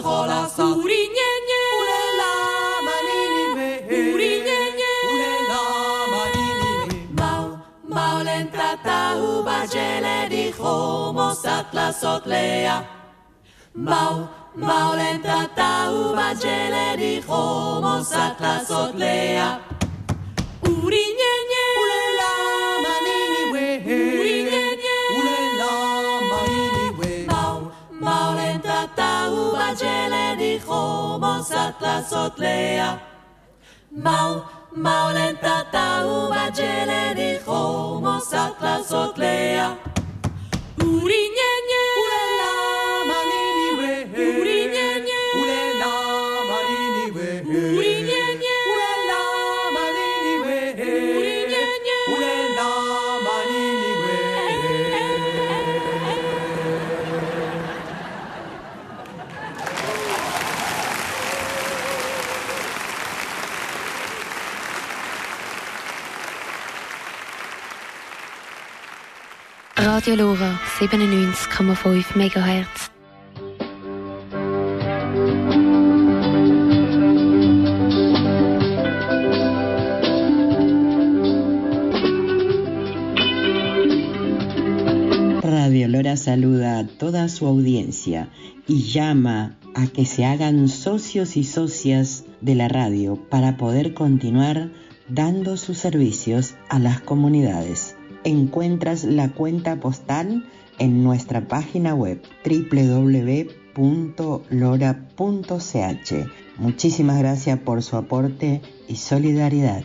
holasa. Urinyenye, ulela manini we. Urinyenye, ulela manini we. Maulen tata ubajele dijo mosat la sotlea. Maulen tata ubajele dijo mosat la sotlea. Urinyenye, ulela manini we. Urinyenye, ulela manini we. Maulen tata ubajele dijo mosat la sotlea. Maulen tata ubajele dijo mosat la sotlea. Urinyenye, ulela manini we. Urinyenye, ulela manini we. Urinyenye, ulela manini we. Urinyenye, ulela manini we. Radio Lora 97,5 MHz. Radio Lora saluda a toda su audiencia y llama a que se hagan socios y socias de la radio para poder continuar dando sus servicios a las comunidades. Encuentras la cuenta postal en nuestra página web www.lora.ch. Muchísimas gracias por su aporte y solidaridad.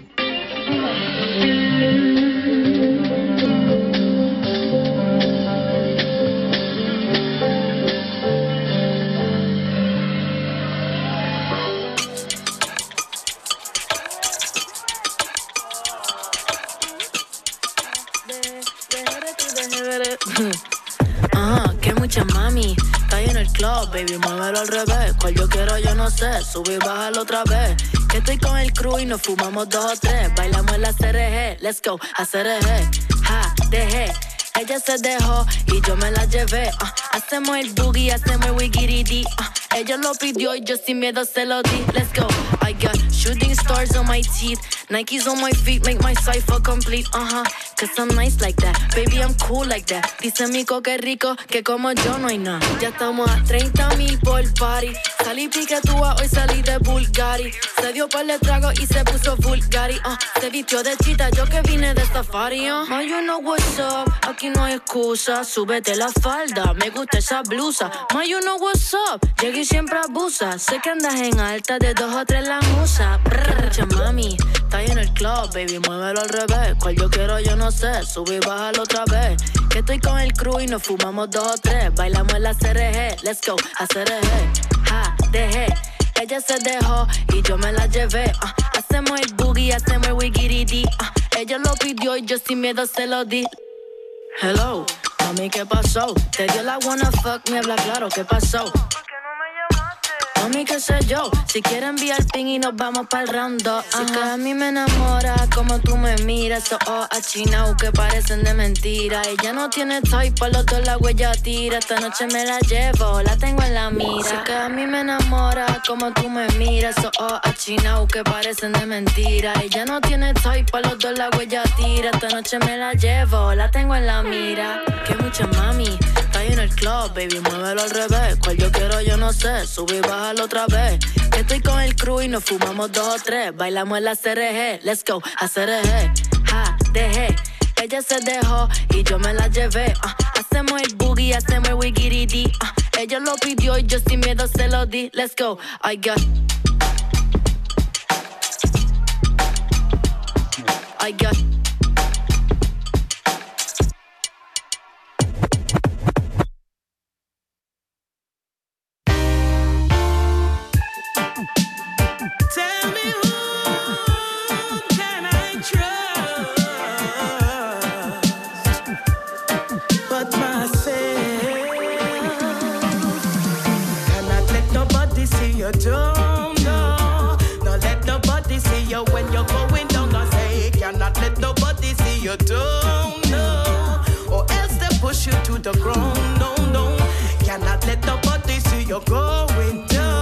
Que mucha mami, está ahí en el club, baby, muévelo al revés. Cual yo quiero, yo no sé, sube y bájalo otra vez. Que estoy con el crew y nos fumamos 2 o 3. Bailamos en la CRG, let's go, a CRG. Ja, dejé, ella se dejó y yo me la llevé. Hacemos el boogie, hacemos el wigiridi. Ella lo pidió y yo sin miedo se lo di. Let's go, I got shooting stars on my teeth. Nikes on my feet make my cipher complete. Cause I'm nice like that, baby I'm cool like that. Dice Mico que rico, que como yo no hay nada. Ya estamos a 30,000 por party. Salí piquetúa, hoy salí de Bulgari. Se dio par de trago y se puso Bulgari. Se vistió de chita, yo que vine de safari. Ma, you know what's up, aquí no hay excusa. Súbete la falda, me gusta esa blusa. Ma, you know what's up, llegué y siempre abusa. Sé que andas en alta, de 2 o 3 la musa. Mucha mami, está ahí en el club, baby, muévelo al revés. Cual yo quiero, yo no sé, sube y bájalo otra vez. Que estoy con el crew y nos fumamos 2 o 3. Bailamos en la CRG, let's go, a CRG. Ja, dejé, ella se dejó y yo me la llevé. Hacemos el boogie, hacemos el wigiridi. Ella lo pidió y yo sin miedo se lo di. Hello, mami, ¿qué pasó? Te dio la wanna fuck, me habla claro, ¿qué pasó? Mami, qué sé yo, si quieres enviar ping y nos vamos pa'l round 2. Si que a mí me enamora como tú me miras. Esos ojos achinados que parecen de mentira. Ella no tiene type, pa' los dos la huella tira. Esta noche me la llevo, la tengo en la mira. Si que a mí me enamora como tú me miras. Esos ojos achinados que parecen de mentira. Ella no tiene type, pa' los dos la huella tira. Esta noche me la llevo, la tengo en la mira. Que mucha mami, está ahí en el club, baby, muévelo al revés. Cual yo quiero, yo no sé, sube y bájalo otra vez. Que estoy con el crew y nos fumamos 2 o 3. Bailamos en la CRG, let's go, a CRG. Ja, dejé, ella se dejó y yo me la llevé. Hacemos el boogie, hacemos el wigiridi. Ella lo pidió y yo sin miedo se lo di. Let's go, I got don't know. Don't let nobody see you when you're going down. I say, cannot let nobody see you, don't know. Or else they push you to the ground, no, no. Cannot let nobody see you going down.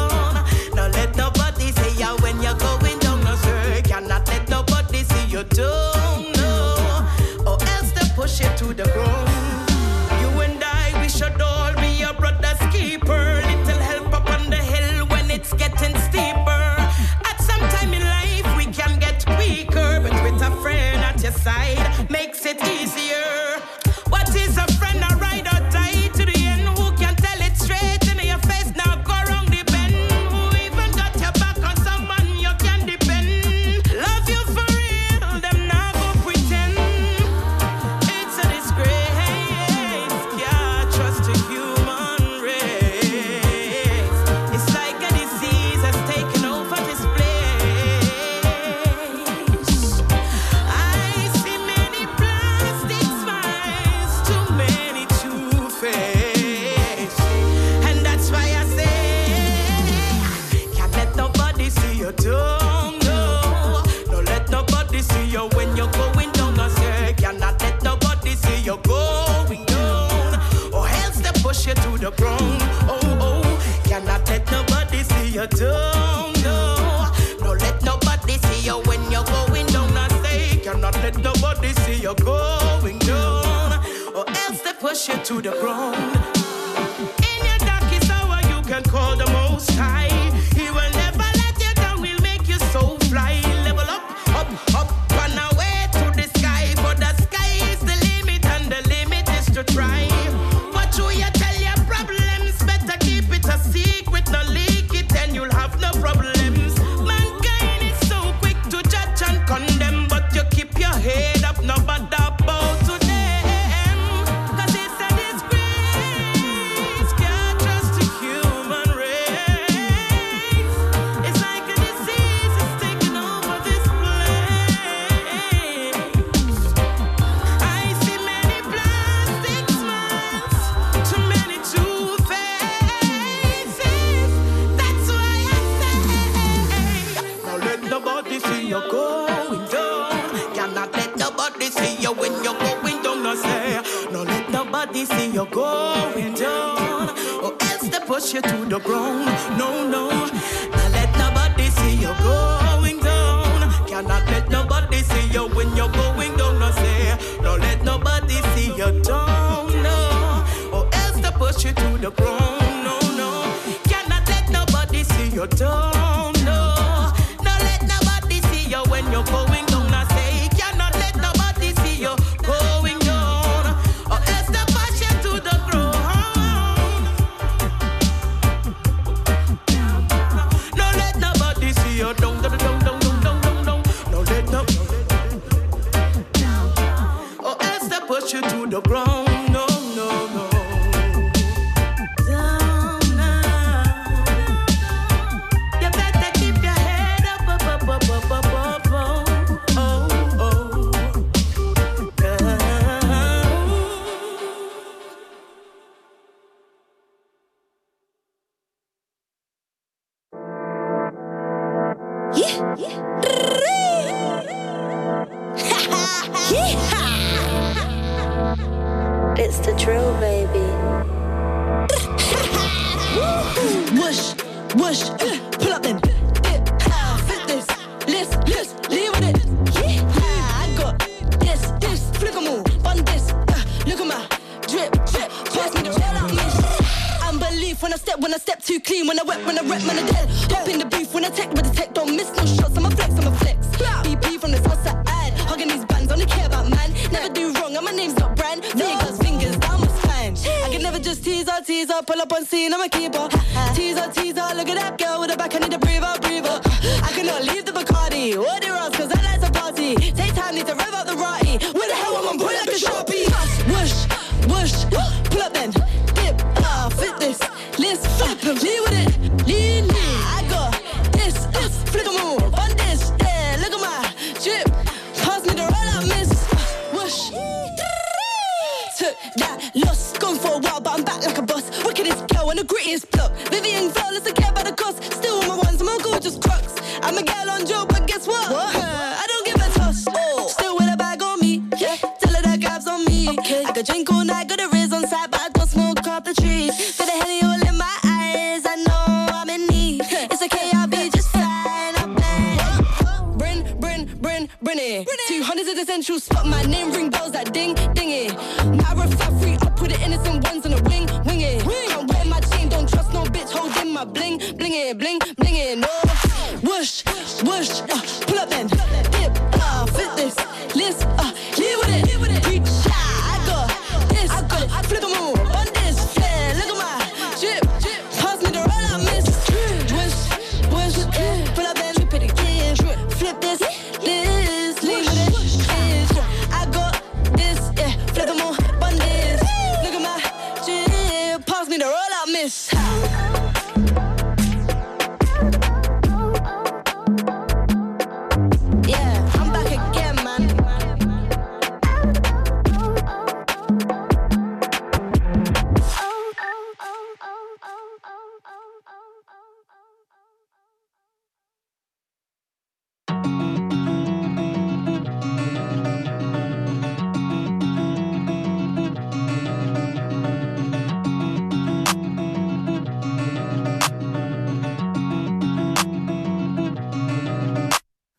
you don't know. No let nobody see you when you're going down. I say, cannot let nobody see you going down, or else they push you to the ground. In your darkest hour, you can call the Most High. He will never let you down. He'll make you so fly. Level up, up, up, run away to the sky. For the sky is the limit, and the limit is to try. What you tell your problems? Better keep it a secret, no leak it, and you'll have no problems. Mankind is so quick to judge and condemn, but you keep your head up, no bother about to them. 'Cause it's a disgrace, can't trust the human race. It's like a disease, it's taking over this place. I see many plastic smiles, too many two-faces. That's why I say, now let nobody see you going down. Cannot let nobody see you when you're going down. No say, no let nobody see you going down, or else they push you to the ground. No, no, now let nobody see you going down. Cannot let nobody see you when you're going down. No say, no let nobody see you down, no, or else they push you to the ground. No, no, cannot let nobody see you down, no, no let nobody see you when you're going down. I say, cannot let nobody see you going down, or else they push you to the ground. No let nobody see you down, down, down, down, down, down, down. No let nobody, or else they push you to the ground. No, no, no. Down now. You better keep your head up, up, up, up, up, up, up, oh, oh, oh. It's the drill, baby. Whoosh, whoosh, pull up then. Fit this, list, leave with it. I got this, flick 'em all, on this. Look at my drip, pass me the roll out, miss. Unbelief when I step too clean, when I rep, man, I dead. Hop in the beef when I tech with the tech, don't miss no shots. I'm a flex. BP from the south side, hugging these bands, only care about man. Never do wrong, and my name's not brand. Fingers down my spine. I can never just tease her, pull up on scene, I'm a keeper. Teaser, look at that girl with her back, I need a breather. I cannot leave the Bacardi, or the Ross, 'cause I like to party. Take time, need to rev up the Rotty. Where the hell am I pull like a Sharpie? Whoosh, pull up then. Dip, fit this, list, flip, lean with it, lean. I got this, flick 'em all, on this, yeah, look at my drip. Pass me the roll out, miss. Whoosh. Took that loss, gone for a while, but I'm back like a boss. Wickedest girl and the grittiest block. Vivian flawless, I care about the cost. Still on my ones, I'm all gorgeous crocs. I'm a gal on Joe, but guess what? I don't give a toss. Still with a bag on me, yeah. Tell her that Gab's on me. I could drink all night, got a Riz on side, but I don't smoke up the trees. Got a Henny all in my eyes, I know I'm in need. It's okay, I'll be just fine, I'm Brin it. 200 is essential, spot my name, ring bells like ding, dingy. Mara fat free up with the innocent ones on the wing it. Can't wear my chain, don't trust no bitch holding my bling it, no. Whoosh, pull up then, dip, fit this, list, leave with it, reach, I got this, flick 'em all, on this, yeah, look at my drip, pass me the roll out, miss. Whoosh, pull up then, flip this, leave with it, I got this, yeah, flick 'em all, on this, look at my drip, pass me the roll out, miss.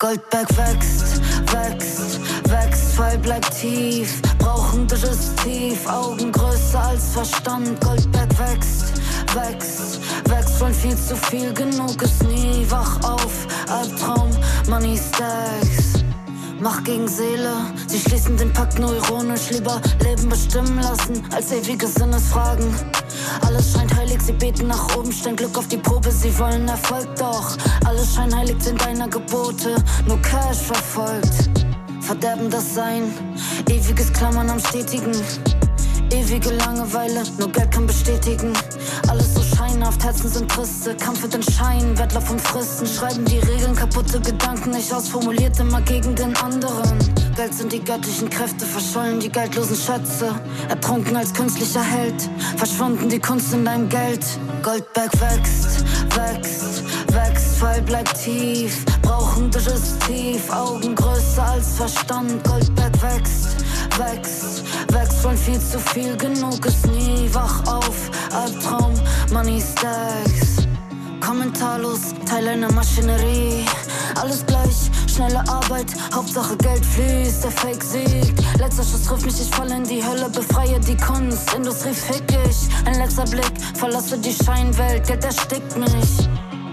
Goldberg wächst, wächst, wächst, Fall bleibt tief. Brauchen Digestiv, Augen größer als Verstand. Goldberg wächst, wächst, wächst, wollen viel zu viel, genug ist nie. Wach auf, Albtraum, Money Stacks. Macht gegen Seele, sie schließen den Pakt nur ironisch. Lieber Leben bestimmen lassen, als ewige Sinnesfragen. Alles scheint heilig, sie beten nach oben, stellen Glück auf die Probe, sie wollen Erfolg. Doch alles scheinheilig sind deiner Gebote, nur Cash verfolgt. Verderben das Sein, ewiges Klammern am Stetigen. Ewige Langeweile, nur Geld kann bestätigen. Alles so scheinhaft, Herzen sind triste. Kampf für den Schein, Wettlauf um Fristen. Schreiben die Regeln, kaputte Gedanken, nicht ausformuliert, immer gegen den anderen. Geld sind die göttlichen Kräfte, verschollen die geldlosen Schätze. Ertrunken als künstlicher Held, verschwunden die Kunst in deinem Geld. Goldberg wächst, wächst, wächst, Fall bleibt tief. Brauchen Digestiv, Augen größer als Verstand. Goldberg wächst, wächst, wächst, wollen viel zu viel, genug ist nie. Wach auf, Albtraum, Money Stacks. Kommentarlos, Teil einer Maschinerie. Alles gleich, schnelle Arbeit, Hauptsache Geld fließt, der Fake siegt. Letzter Schuss trifft mich, ich falle in die Hölle, befreie die Kunst. Industrie fick ich, ein letzter Blick, verlasse die Scheinwelt, Geld erstickt mich.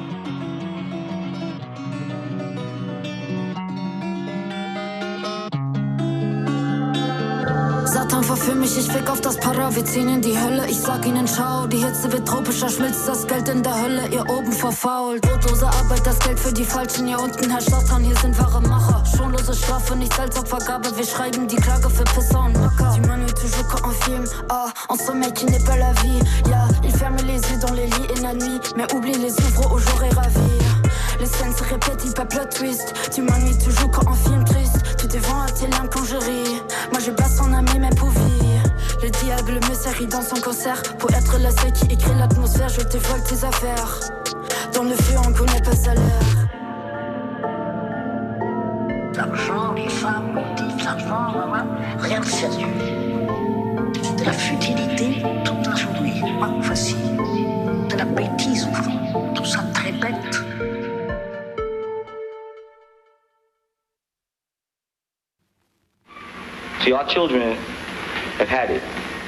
Satan verführ mich, ich fick auf das Para, wir ziehen in die Hölle, ich sag ihnen ciao. Die Hitze wird tropischer, schmilzt das Geld in der Hölle, ihr oben verfault. Brotlose Arbeit, das Geld für die Falschen, hier unten Herr Satan, hier sind wahre Macher. Schonlose Strafe, nichts als Opfergabe, wir schreiben die Klage für Pisser und Macker. Die Manu toujours quand on filme, ah, en sommeil qui n'est pas la vie. Ja, il ferme les yeux dans les lits et la nuit, mais oublie les ouvre au jour et ravi. Les scènes se répètent, il pas plot twist. Tu m'ennuies toujours quand on filme triste. Tu te vends à tes larmes quand je ris. Moi je passe en ami mais pour vivre. Le diable me serrit dans son concert. Pour être la seule qui écrit l'atmosphère, je te vole tes affaires. Dans le feu on connaît pas salaire. L'argent, les femmes, motifs, l'argent, rien de sérieux. De la futilité toute la journée, pas facile. De la bêtise au fond, tout ça très bête. See, our children have had it.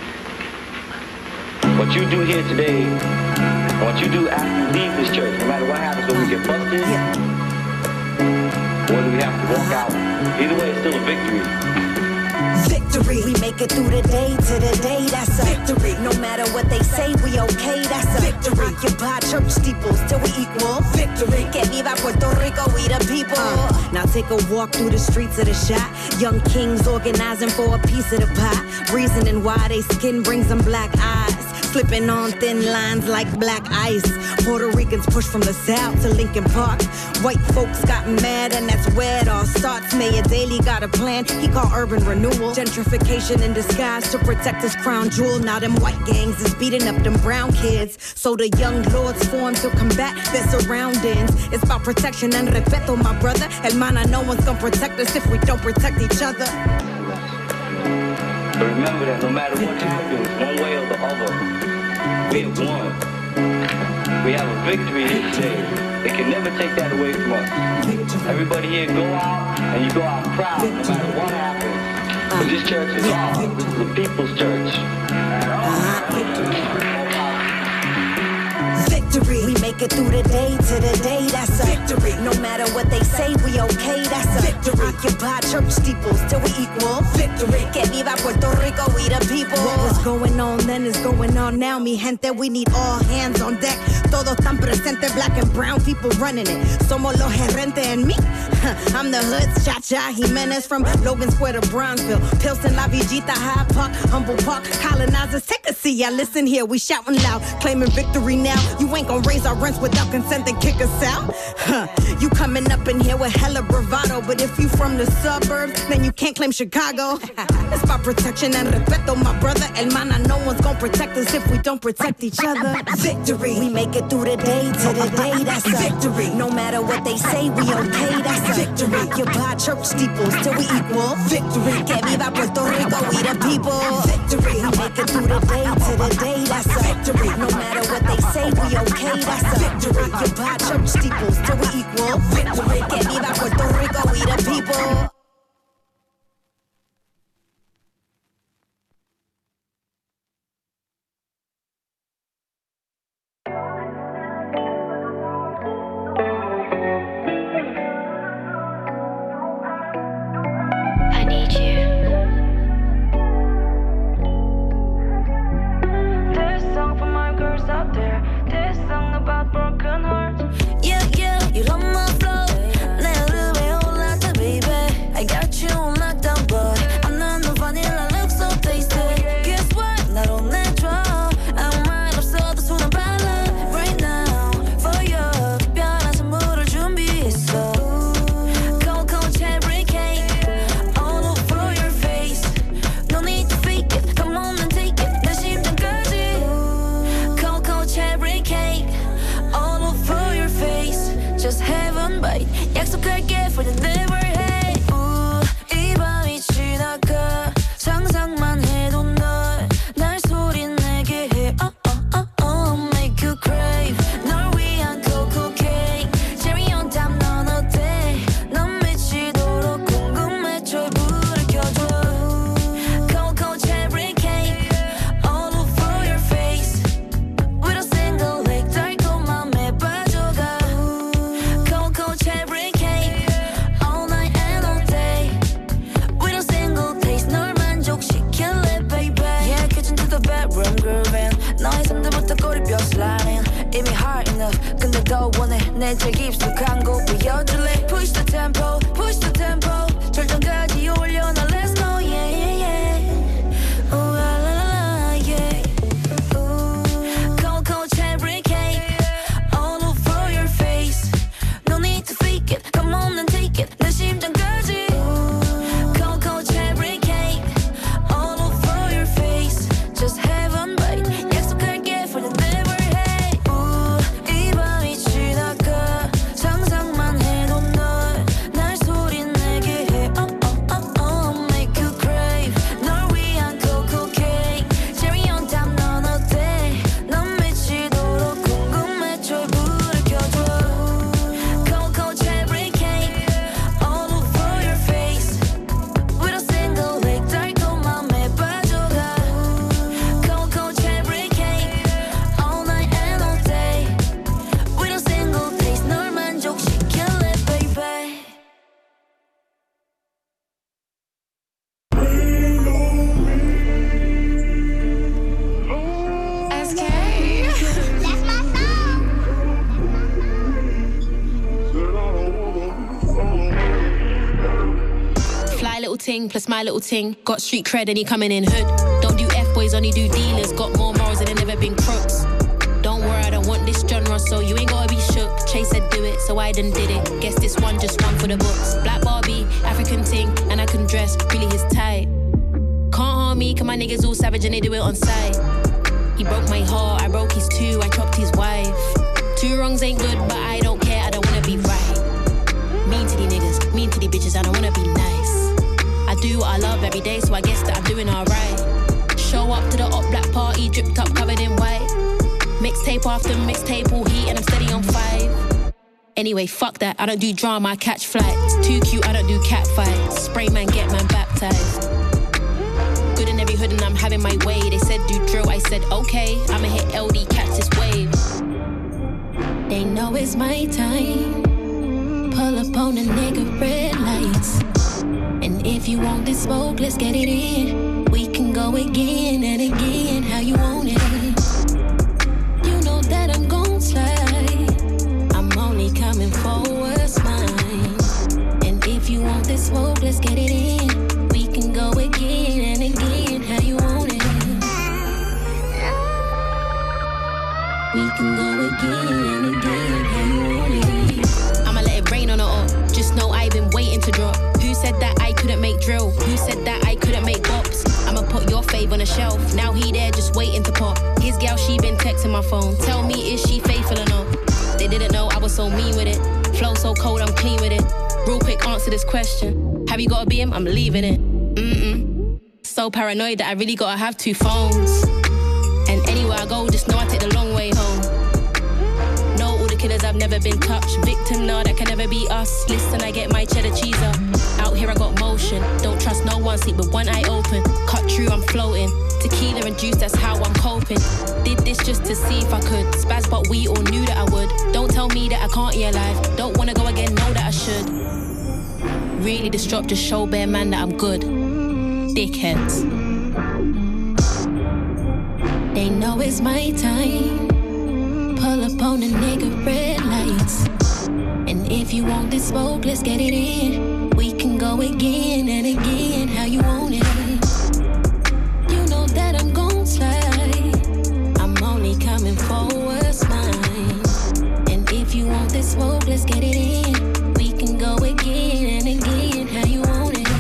What you do here today, and what you do after you leave this church, no matter what happens, whether we get busted, whether we have to walk out, either way, it's still a victory. Victory, we make it through the day to the day, that's a victory. No matter what they say, we okay, that's a victory. Occupy church steeples till we equal victory. Que viva Puerto Rico, we the people. Now take a walk through the streets of the shot. Young kings organizing for a piece of the pie. Reasoning why they skin brings them black eyes. Slipping on thin lines like black ice. Puerto Ricans push from the south to Lincoln Park. White folks got mad and that's where it all starts. Mayor Daley got a plan, he called urban renewal. Gentrification in disguise to protect his crown jewel. Now them white gangs is beating up them brown kids. So the young lords form to combat their surroundings. It's about protection and respeto, my brother. Hermana, no one's gonna protect us if we don't protect each other. But remember that no matter what happens, one way or the other, we have won. We have a victory here today. They can never take that away from us. Everybody here go out and you go out proud no matter what happens. But this church is ours. This is the people's church. Victory, we make it through the day to the day, that's a victory. No matter what they say, we okay, that's a victory. Occupy church steeples till we equal victory. Que viva Puerto Rico, we the people. What was going on then is going on now, mi gente. We need all hands on deck. Todos tan presente, black and brown people running it. Somos los gerentes and me. I'm the hood's Cha-Cha Jimenez from Logan Square to Bronzeville. Pilsen, La Villita, Hyde Park, Humble Park. Colonizers, take a seat, yeah, listen here. We shouting loud, claiming victory now. You ain't gonna raise our rents without consent and kick us out. You coming up in here with hella bravado, but if you from the suburbs, then you can't claim Chicago. It's about protection and respeto, my brother. Hermana, no one's gonna protect us if we don't protect each other. Victory, we make it through the day to the day, that's a victory. No matter what they say, we okay, that's a victory. Occupy church steeples till we equal victory. Que viva Puerto Rico, we the people. Victory, we make it through the day to the day, that's a victory. No matter what they say, we okay, that's a victory. Occupy church steeples till we equal victory. Que viva Puerto Rico, Plus my little ting, got street cred and he coming in hood. Don't do F-boys, only do dealers. Got more morals than they never been crooks. Don't worry, I don't want this genre, so you ain't gotta be shook. Chase said do it, so I done did it. Guess this one just one for the books. Black Barbie, African ting, and I can dress, really his type. Can't harm me, cause my niggas all savage and they do it on sight. He broke my heart, I broke his two, I chopped his wife. Two wrongs ain't good, but I don't care, I don't wanna be right. Mean to these niggas, mean to these bitches, I don't wanna be nice. I do what I love every day, so I guess that I'm doing alright. Show up to the up black party, dripped up, covered in white. Mixtape after mixtape, all heat, and I'm steady on 5. Anyway, fuck that, I don't do drama, I catch flights. Too cute, I don't do cat fights. Spray man, get man baptized. Good in every hood and I'm having my way. They said do drill, I said okay. I'ma hit LD, catch this wave. They know it's my time. Pull up on a nigga, red lights. And if you want this smoke, let's get it in. We can go again and again, how you want it. You know that I'm gon' slide. I'm only coming for what's mine. And if you want this smoke, let's get it in. We can go again and again, how you want it. We can go again and again, how you want it. I'ma let it rain on it all. Just know I've been waiting to drop. Who said that I couldn't make drill? Who said that I couldn't make bops? I'ma put your fave on a shelf. Now he there just waiting to pop. His gal, she been texting my phone. Tell me, is she faithful or not? They didn't know I was so mean with it. Flow so cold, I'm clean with it. Real quick, answer this question. Have you got a BM? I'm leaving it. So paranoid that I really gotta have 2 phones. And anywhere I go, just know I take the long way home. Know all the killers, I've never been touched. Victim, no, that can never be us. Listen, I get my cheddar cheese up. Out here I got motion. Don't trust no one, sleep with one eye open. Cut through, I'm floating. Tequila and juice, that's how I'm coping. Did this just to see if I could. Spaz, but we all knew that I would. Don't tell me that I can't eat alive. Don't wanna go again, know that I should. Really, this drop just show bare man that I'm good. Dickheads. They know it's my time. Pull up on the nigga red lights. And if you want this smoke, let's get it in. We can go again and again, how you want it. You know that I'm gon' slide. I'm only coming for what's mine. And if you want this smoke, let's get it in. We can go again and again, how you want it.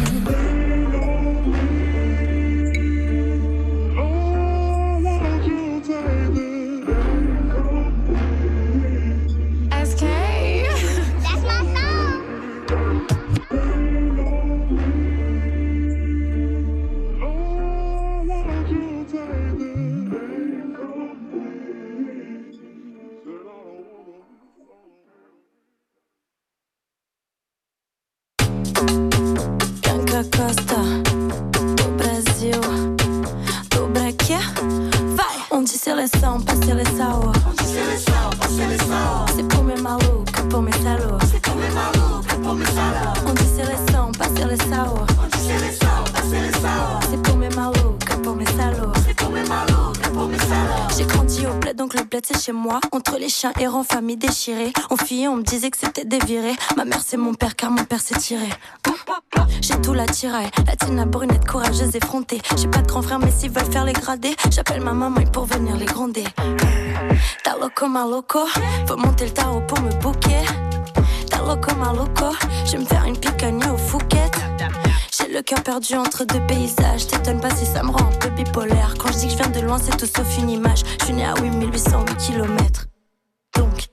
Costa, do Brasil, do Braquia. Vai! Onde seleção, pra seleção. Onde seleção, pra seleção. Se for me maluca, por me salô. Se for me maluca, por me salô. Onde seleção, pra seleção. Onde seleção, pra seleção. Se for me maluca, pour me salô. Se for me maluca, pour me salô. J'ai grandi au bled, donc le bled c'est chez moi. Entre les chiens errants, famille déchirée. On fuyait, on me disait que c'était déviré. Ma mère c'est mon père, car mon père s'est tiré. J'ai tout la tiraille, latina brunette, courageuse, effrontée. J'ai pas de grand frère, mais s'ils veulent faire les gradés, j'appelle ma maman pour venir les gronder. T'as loco, ma loco, faut monter le tarot pour me bouquer. T'as loco, ma loco, je vais me faire une picagne au Phuket. J'ai le cœur perdu entre deux paysages. T'étonnes pas si ça me rend un peu bipolaire. Quand je dis que je viens de loin, c'est tout sauf une image. Je suis née à 8808 km. Donc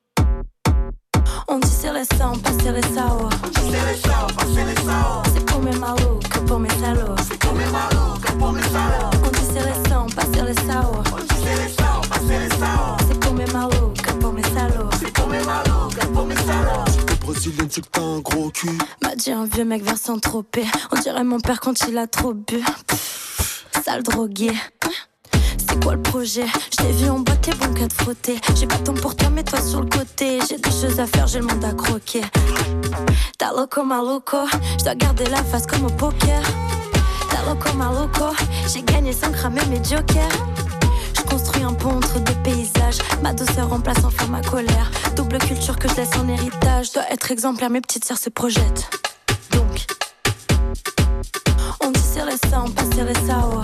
on dit c'est les sangs, pas c'est les sao. C'est pour mes malouques, pour mes salauds. C'est pour mes malouques, pour mes salauds. On dit c'est les sangs, pas c'est les sao. C'est pour mes malouques, pour mes salauds. C'est pour mes malouques, pour mes salauds. T'es brésilienne, c'est que t'as un gros cul. M'a dit un vieux mec vers Saint-Tropez. On dirait mon père quand il a trop bu. Sale drogué. C'est quoi le projet? Je t'ai vu en boîte, t'es bon qu'à te frotter. J'ai pas de temps pour toi, mets-toi sur le côté. J'ai des choses à faire, j'ai le monde à croquer. T'as loco, ma loco, je dois garder la face comme au poker. T'as loco, ma loco, j'ai gagné sans cramer mes jokers. Je construis un pont entre deux paysages. Ma douceur remplace enfin ma colère. Double culture que je laisse en héritage. Je dois être exemplaire, mes petites sœurs se projettent. Donc on dit c'est les sangs, pas c'est les sao.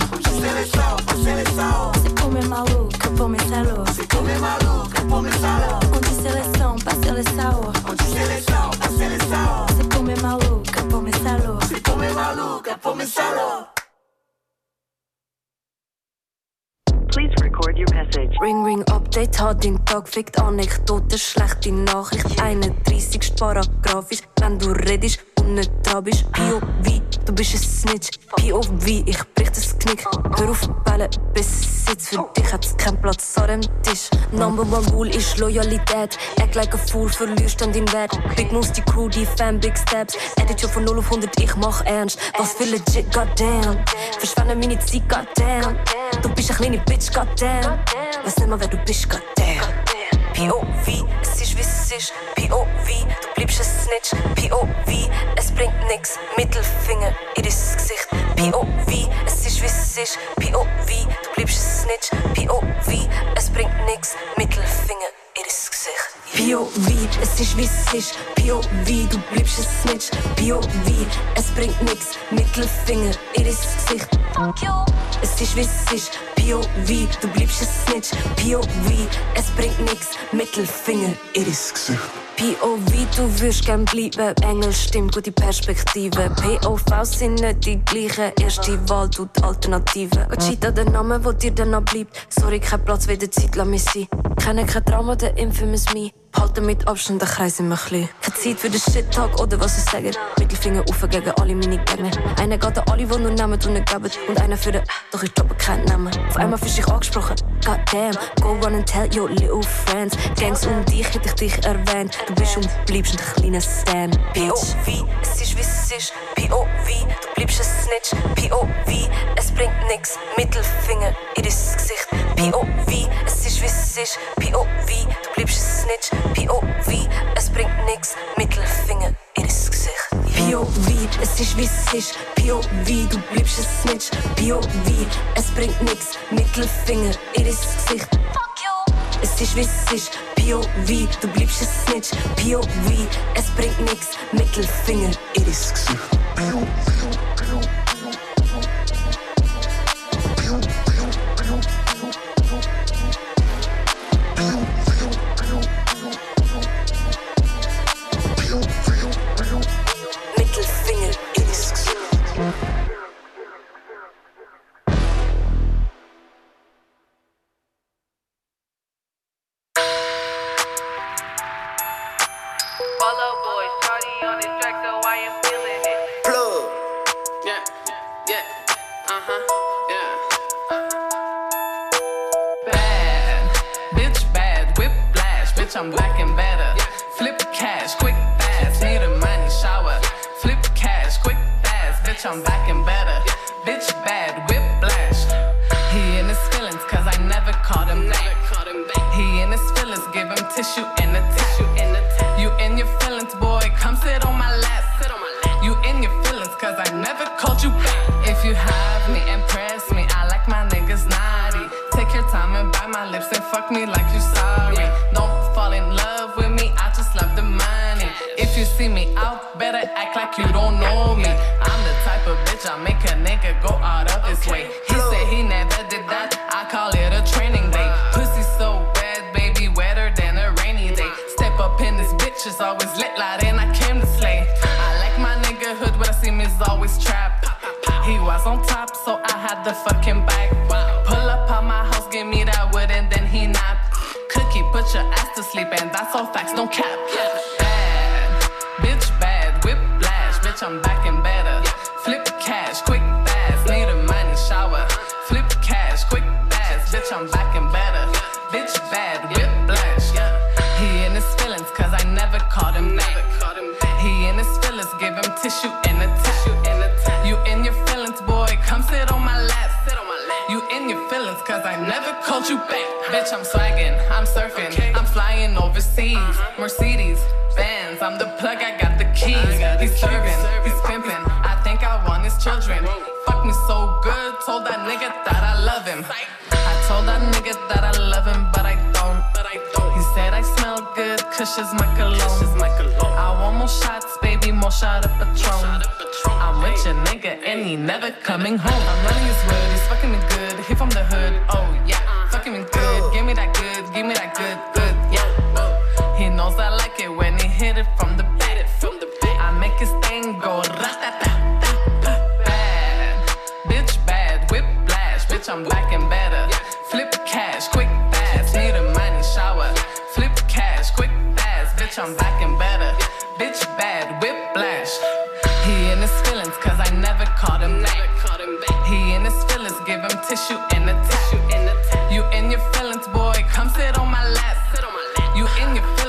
C'est pour mes malouques, pour mes salauds. C'est pour mes malouques, pour mes salauds. On dit c'est les sangs, pas c'est les sao. On dit c'est les sangs, pas c'est les sao. C'est pour mes malouques, pour mes salauds. C'est pour mes malouques, pour mes salauds. Please record your message. Ring Ring Update, hat den Tag fickt Anekdote, schlechte Nachricht. 31. Paragraph ist, wenn du redest und nicht dran bist. POV, du bist ein Snitch. POV, ich brich das Knick. Hör auf bellen, bis Sitz. Für dich hat's keinen Platz an dem Tisch. Number one Rule ist Loyalität. Act like a fool, verlierst dann den Wert. Big Moves, die Crew, die Fan, Big Steps. Attitude von 0 auf 100, ich mach ernst. Was für legit, goddamn. Verschwende meine Zeit, goddamn. Du bist eine kleine Bitch, goddamn. Weiß nicht mal, wer du bist, goddamn. POV, es ist wie es ist. POV, du bleibst ein Snitch. POV, es bringt nix. Mittelfinger in dein Gesicht. POV, es ist wie es ist. POV, du bleibst ein Snitch. POV, es bringt nix. Mittelfinger in dein Gesicht. POV, es ist wie es ist. POV, du bleibst ein Snitch. POV, es bringt nix. Mittelfinger in dein Gesicht. Fuck you. Es ist wie es ist. POV, du bleibst ein Snitch. POV, es bringt nix. Mittelfinger in dein Gesicht. POV, du wirst gern bleiben. Engel stimmt, gute Perspektive. POV sind nicht die gleichen. Erste Wahl, tut Alternative. Gott scheint an den Namen, wo dir dann noch bleibt. Sorry, kein Platz, weder Zeit, lass mich sein. kenne kein Trauma, der infamous me. Behalte mit Abstand, dann kreisen wir ein bisschen. Keine Zeit für den Shit-Talk oder was ich sage. Mittelfinger auf gegen alle meine Gegner. Einer geht an alle, die nur nehmen und nicht geben. Und einer für den, doch ich droppe keinen Namen. Auf einmal fühlst du dich angesprochen. Goddamn, go run and tell your little friends. Gangs um dich hätte ich dich erwähnt. Du bist und bleibst ein kleiner Stan. POV, es ist wie es ist. POV, du bleibst ein Snitch. POV, es bringt nix. Mittelfinger in dein Gesicht. POV, es ist wie es ist. POV, du bleibst ein Snitch. POV, es bringt nix. Mittelfinger in dein Gesicht. POV, es ist wie es ist. POV, du bleibst ein Snitch. POV, es bringt nix. Mittelfinger in dein Gesicht. Fuck you. Es ist wie es ist. POV, du bleibst ein Snitch. POV, es bringt nix. Mittelfinger in dein Gesicht. I'm back and better. Flip cash, quick fast. Need a money shower. Flip cash, quick fast. Bitch, I'm back and better. Bitch bad, whiplash. He in his feelings, cause I never caught him back. He in his feelings, give him tissue and a tap. You in your feelings, boy, come sit on my lap. You in your feelings, cause I never called you back. If you have me, impress me. I like my niggas naughty. Take your time and bite my lips and fuck me like you sorry. Don't fall in love with me, I just love the money. If you see me out, better act like you don't know me. I'm the type of bitch I make a nigga go out of his way. He said he never did that, I call it a training day. Pussy so wet, baby, wetter than a rainy day. Step up in this bitch, it's always lit like and I came to slay. I like my niggahood, what I see me is always trap. He was on top, so I had the fucking back. Pull up at my house, give me that wood and then he nap. Cookie, put your ass to sleep and that's all facts, don't cap. Bad, whiplash, bitch, I'm back and better. Flip cash, quick fast, need a money shower. Flip cash, quick fast, bitch, I'm back and better. Bitch bad, whiplash. He in his feelings, cause I never caught him back. He in his feelings, give him tissue and a tap. You in your feelings, boy, come sit on my lap. You in your feelings, cause I never called you back. Bitch, I'm swaggin', I'm surfing, I'm flying overseas. Mercedes, Benz, I'm the plug, I got the keys. He's serving, he's pimping, I think I want his children. Fuck me so good, told that nigga that I love him. I told that nigga that I love him, but I don't. He said I smell good, Kush is my cologne. I want more shots, baby, more shot of Patron. I'm with your nigga and he never coming home. I'm running his wood, he's fucking me good. He from the hood, oh yeah, fucking me good. Give me that good, give me that good, yeah. He knows I like it when he hit it from the back. I make his thing go ra-ta-ta. Bad, whiplash, bitch, I'm back and better. Flip cash, quick fast, need a money shower. Flip cash, quick fast, bitch, I'm back and better. Bitch bad, whiplash. He in his feelings, cause I never caught him back. He in his feelings, give him tissue and a tap. You in your feelings, boy, come sit on my lap. You in your feelings.